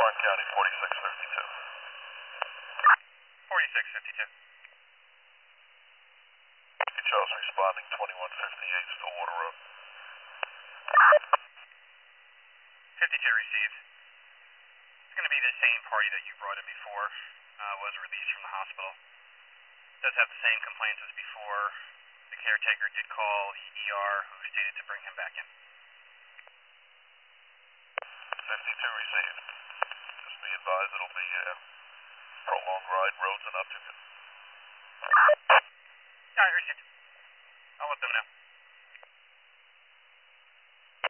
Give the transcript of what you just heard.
Warren County, 4652. 4652. Charles responding, 2158 Stillwater Road. 52 received. It's going to be the same party that you brought in before, was released from the hospital. Does have the same complaints as before. The caretaker did call the ER, who stated to bring him back in. 52 received. Just be advised it'll be a prolonged ride, roads are not too good. Alright, received. I'll let them know.